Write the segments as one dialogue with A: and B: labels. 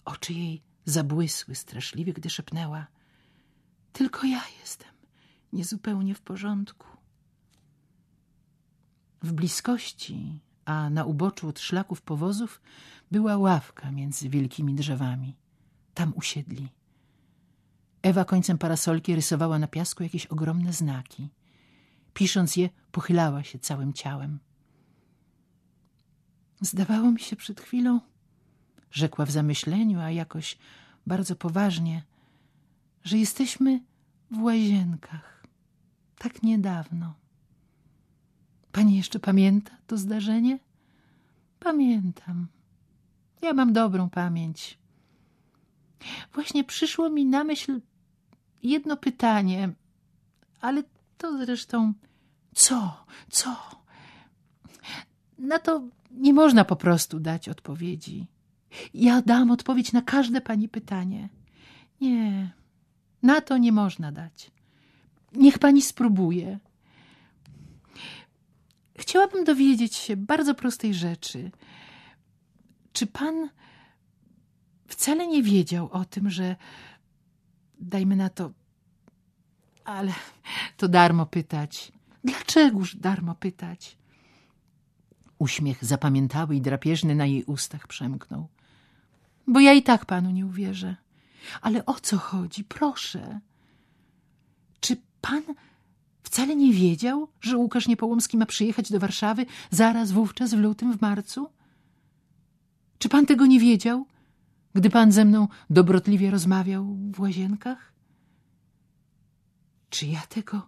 A: Oczy jej zabłysły straszliwie, gdy szepnęła: tylko ja jestem niezupełnie w porządku. W bliskości, a na uboczu od szlaków powozów, była ławka między wielkimi drzewami. Tam usiedli. Ewa końcem parasolki rysowała na piasku jakieś ogromne znaki. Pisząc je, pochylała się całym ciałem. Zdawało mi się przed chwilą, rzekła w zamyśleniu, a jakoś bardzo poważnie, że jesteśmy w Łazienkach. Tak niedawno. Pani jeszcze pamięta to zdarzenie? Pamiętam. Ja mam dobrą pamięć. Właśnie przyszło mi na myśl jedno pytanie, ale to zresztą... Co? Na to nie można po prostu dać odpowiedzi. Ja dam odpowiedź na każde pani pytanie. Nie, na to nie można dać. Niech pani spróbuje. Chciałabym dowiedzieć się bardzo prostej rzeczy. Czy pan wcale nie wiedział o tym, że... Dajmy na to... Ale to darmo pytać. Dlaczegoż darmo pytać? Uśmiech zapamiętały i drapieżny na jej ustach przemknął. Bo ja i tak panu nie uwierzę. Ale o co chodzi? Proszę. Czy pan wcale nie wiedział, że Łukasz Niepołomski ma przyjechać do Warszawy zaraz wówczas w lutym, w marcu? Czy pan tego nie wiedział, gdy pan ze mną dobrotliwie rozmawiał w Łazienkach? Czy ja tego...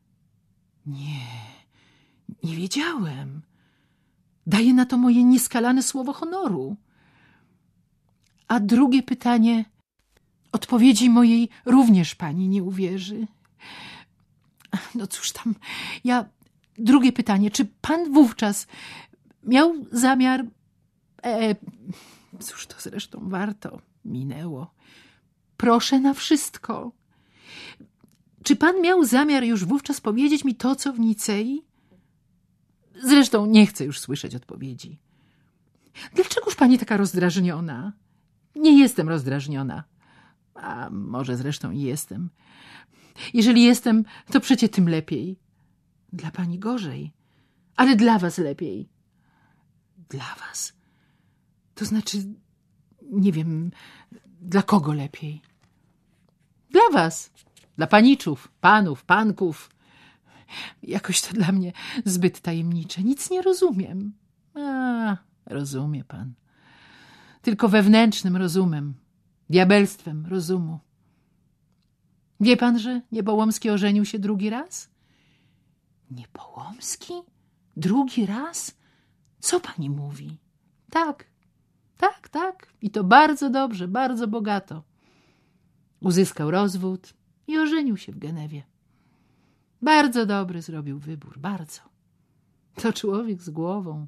A: Nie wiedziałem. Daję na to moje nieskalane słowo honoru. A drugie pytanie... Odpowiedzi mojej również pani nie uwierzy. No cóż tam, Drugie pytanie, czy pan wówczas miał zamiar... Cóż to zresztą warto, minęło. Proszę na wszystko. Czy pan miał zamiar już wówczas powiedzieć mi to, co w Nicei? Zresztą nie chcę już słyszeć odpowiedzi. Dlaczegoż pani taka rozdrażniona? Nie jestem rozdrażniona. A może zresztą i jestem. Jeżeli jestem, to przecie tym lepiej. Dla pani gorzej, ale dla was lepiej. Dla was? To znaczy, nie wiem, dla kogo lepiej? Dla was, dla paniczów, panów, panków. Jakoś to dla mnie zbyt tajemnicze. Nic nie rozumiem. Rozumie pan. Tylko wewnętrznym rozumem. Diabelstwem rozumu. Wie pan, że Niepołomski ożenił się drugi raz? Niepołomski? Drugi raz? Co pani mówi? Tak. I to bardzo dobrze, bardzo bogato. Uzyskał rozwód i ożenił się w Genewie. Bardzo dobry zrobił wybór, bardzo. To człowiek z głową.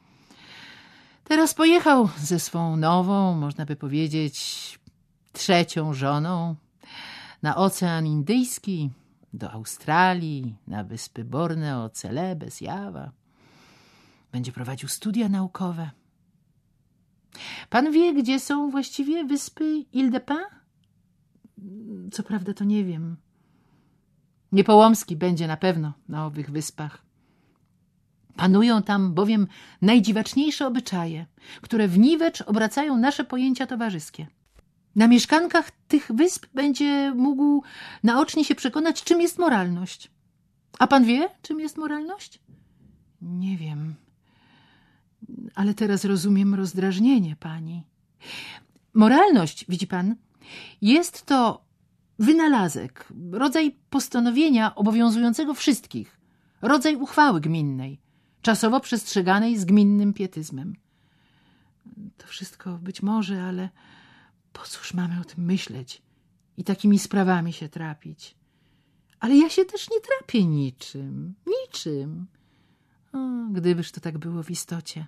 A: Teraz pojechał ze swą nową, można by powiedzieć, trzecią żoną na Ocean Indyjski, do Australii, na wyspy Borneo, Celebes, Jawa. Będzie prowadził studia naukowe. Pan wie, gdzie są właściwie wyspy Ile-de-Pin? Co prawda to nie wiem. Niepołomski będzie na pewno na owych wyspach. Panują tam bowiem najdziwaczniejsze obyczaje, które w niwecz obracają nasze pojęcia towarzyskie. Na mieszkankach tych wysp będzie mógł naocznie się przekonać, czym jest moralność. A pan wie, czym jest moralność? Nie wiem, ale teraz rozumiem rozdrażnienie pani. Moralność, widzi pan, jest to wynalazek, rodzaj postanowienia obowiązującego wszystkich, rodzaj uchwały gminnej, czasowo przestrzeganej z gminnym pietyzmem. To wszystko być może, ale po cóż mamy o tym myśleć i takimi sprawami się trapić? Ale ja się też nie trapię niczym. O, gdybyż to tak było w istocie.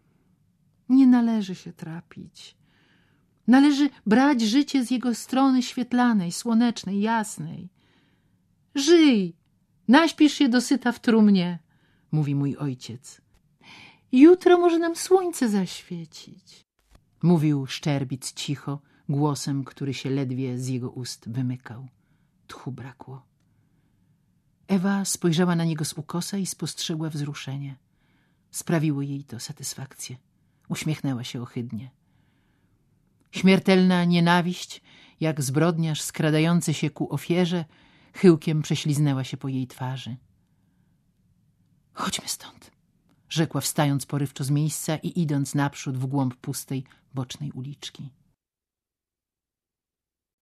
A: Nie należy się trapić. Należy brać życie z jego strony świetlanej, słonecznej, jasnej. Żyj, naśpisz się dosyta w trumnie, mówi mój ojciec. Jutro może nam słońce zaświecić. Mówił Szczerbic cicho, głosem, który się ledwie z jego ust wymykał. Tchu brakło. Ewa spojrzała na niego z ukosa i spostrzegła wzruszenie. Sprawiło jej to satysfakcję. Uśmiechnęła się ohydnie. Śmiertelna nienawiść, jak zbrodniarz skradający się ku ofierze, chyłkiem prześliznęła się po jej twarzy. Chodźmy stąd, rzekła, wstając porywczo z miejsca i idąc naprzód w głąb pustej, bocznej uliczki.